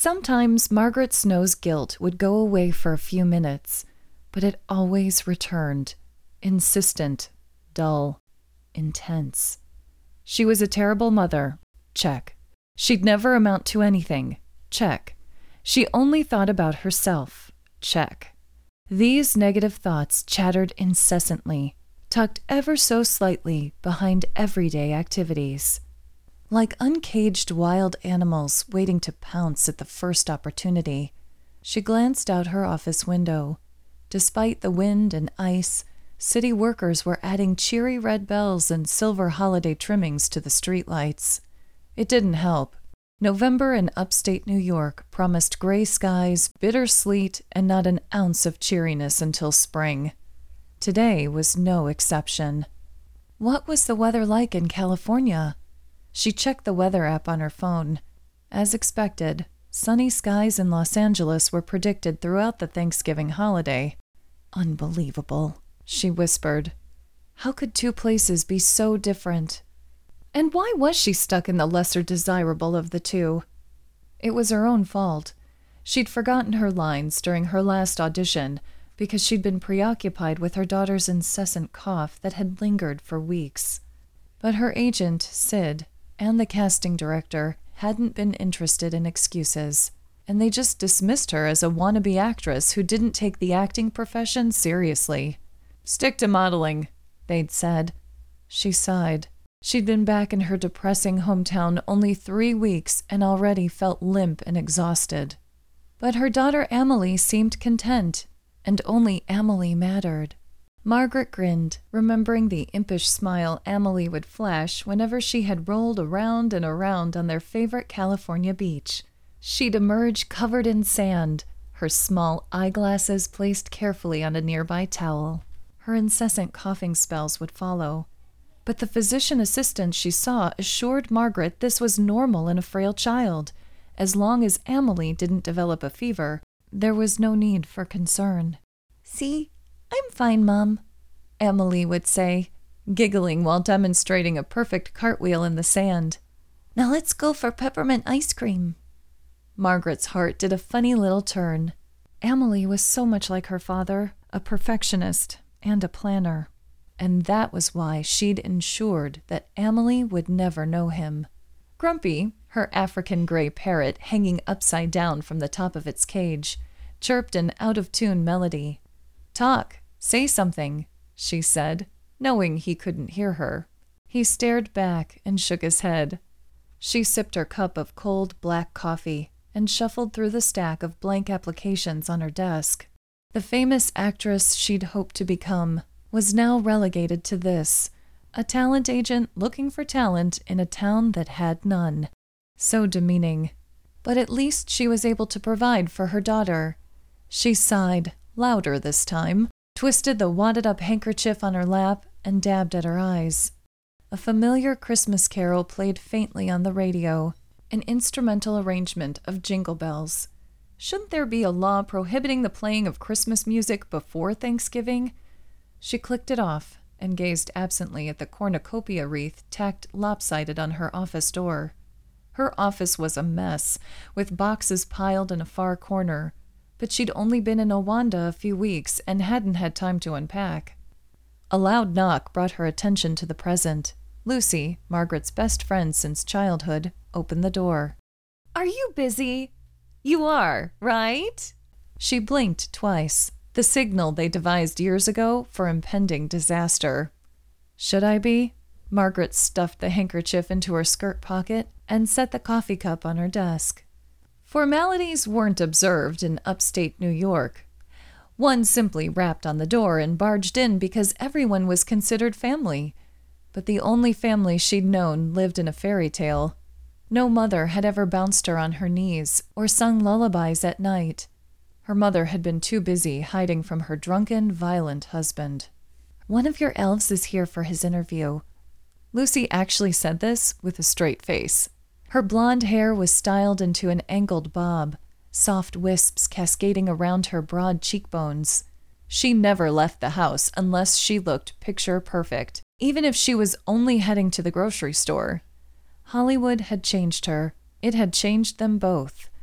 Sometimes Margaret Snow's guilt would go away for a few minutes, but it always returned, insistent, dull, intense. She was a terrible mother, check. She'd never amount to anything, check. She only thought about herself, check. These negative thoughts chattered incessantly, tucked ever so slightly behind everyday activities. Like uncaged wild animals waiting to pounce at the first opportunity, she glanced out her office window. Despite the wind and ice, city workers were adding cheery red bells and silver holiday trimmings to the streetlights. It didn't help. November in upstate New York promised gray skies, bitter sleet, and not an ounce of cheeriness until spring. Today was no exception. What was the weather like in California? She checked the weather app on her phone. As expected, sunny skies in Los Angeles were predicted throughout the Thanksgiving holiday. Unbelievable, she whispered. How could two places be so different? And why was she stuck in the lesser desirable of the two? It was her own fault. She'd forgotten her lines during her last audition because she'd been preoccupied with her daughter's incessant cough that had lingered for weeks. But her agent, Sid, and the casting director hadn't been interested in excuses, and they just dismissed her as a wannabe actress who didn't take the acting profession seriously. Stick to modeling, they'd said. She sighed. She'd been back in her depressing hometown only 3 weeks and already felt limp and exhausted. But her daughter Amelie seemed content, and only Amelie mattered. Margaret grinned, remembering the impish smile Amelie would flash whenever she had rolled around and around on their favorite California beach. She'd emerge covered in sand, her small eyeglasses placed carefully on a nearby towel. Her incessant coughing spells would follow. But the physician assistant she saw assured Margaret this was normal in a frail child. As long as Amelie didn't develop a fever, there was no need for concern. "See? I'm fine, Mom," Amelie would say, giggling while demonstrating a perfect cartwheel in the sand. "Now let's go for peppermint ice cream." Margaret's heart did a funny little turn. Amelie was so much like her father, a perfectionist and a planner. And that was why she'd ensured that Amelie would never know him. Grumpy, her African gray parrot hanging upside down from the top of its cage, chirped an out-of-tune melody. "Talk, say something," she said, knowing he couldn't hear her. He stared back and shook his head. She sipped her cup of cold black coffee and shuffled through the stack of blank applications on her desk. The famous actress she'd hoped to become was now relegated to this, a talent agent looking for talent in a town that had none. So demeaning. But at least she was able to provide for her daughter. She sighed, louder this time, twisted the wadded-up handkerchief on her lap, and dabbed at her eyes. A familiar Christmas carol played faintly on the radio, an instrumental arrangement of Jingle Bells. Shouldn't there be a law prohibiting the playing of Christmas music before Thanksgiving? She clicked it off and gazed absently at the cornucopia wreath tacked lopsided on her office door. Her office was a mess, with boxes piled in a far corner, but she'd only been in Owanda a few weeks and hadn't had time to unpack. A loud knock brought her attention to the present. Lucy, Margaret's best friend since childhood, opened the door. "Are you busy?" "You are, right?" She blinked twice, the signal they devised years ago for impending disaster. "Should I be?" Margaret stuffed the handkerchief into her skirt pocket and set the coffee cup on her desk. Formalities weren't observed in upstate New York. One simply rapped on the door and barged in because everyone was considered family. But the only family she'd known lived in a fairy tale. No mother had ever bounced her on her knees or sung lullabies at night. Her mother had been too busy hiding from her drunken, violent husband. "One of your elves is here for his interview." Lucy actually said this with a straight face. Her blonde hair was styled into an angled bob, soft wisps cascading around her broad cheekbones. She never left the house unless she looked picture perfect, even if she was only heading to the grocery store. Hollywood had changed her. It had changed them both.